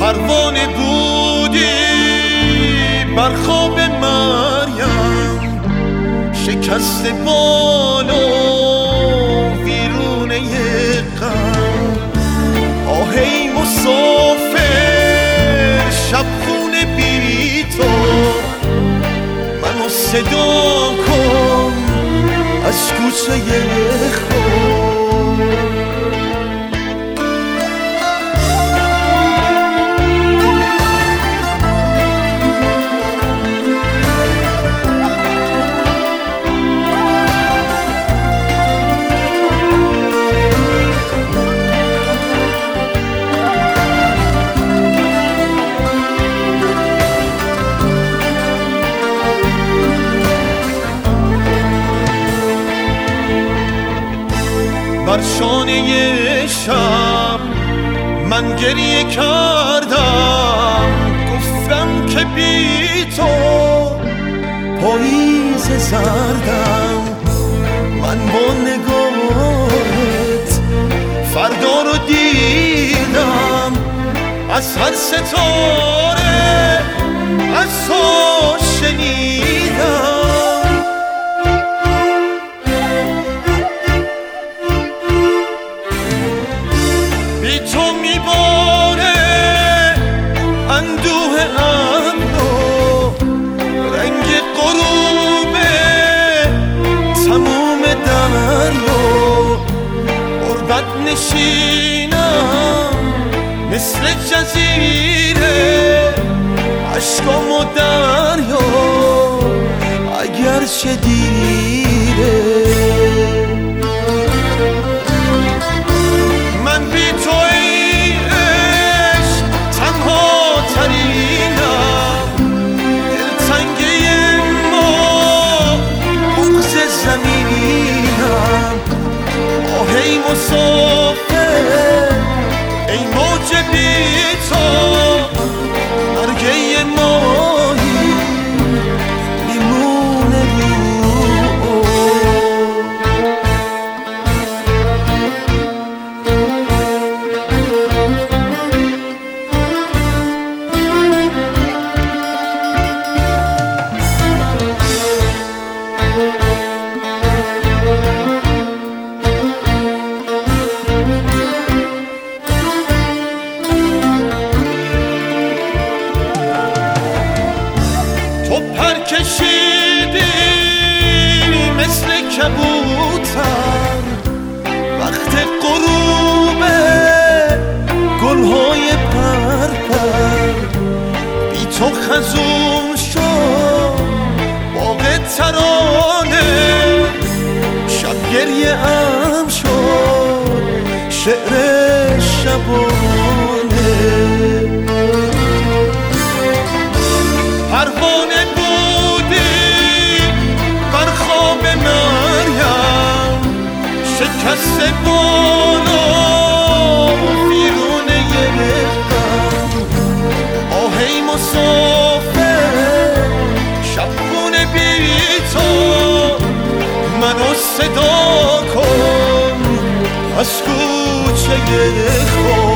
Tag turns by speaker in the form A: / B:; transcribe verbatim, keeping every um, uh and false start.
A: پروانه بودی بر خواب مریم، شکست بال و ویرونه غم. آه ای مسافر شب خونه بی تو، منو صدا کن از کوچه خود. بر شانه شب من گریه کردم، گفتم که بی تو پاییز زردم. من با نگاهت فردا رو دیدم، از هر ستاره از تو شنیدم. اندوه ابرو رنگ غروب تموم دریا، غربت نشینم مثل جزیره، عشقام و دریا اگر چه دیره. من بی تو ای مسافر ای موج بی تو، برگه ماهی میمونه رو. کشیدی مثل کبوتر وقت غروب گلهای پرپر، بی تو خزون شد باغ ترانه، شب گریه ام شد شعر شبانه. پروانه شکست بالا بیرونه غم. آه ای مسافر شب خونه بی تو، منو صدا کن از کوچه خود.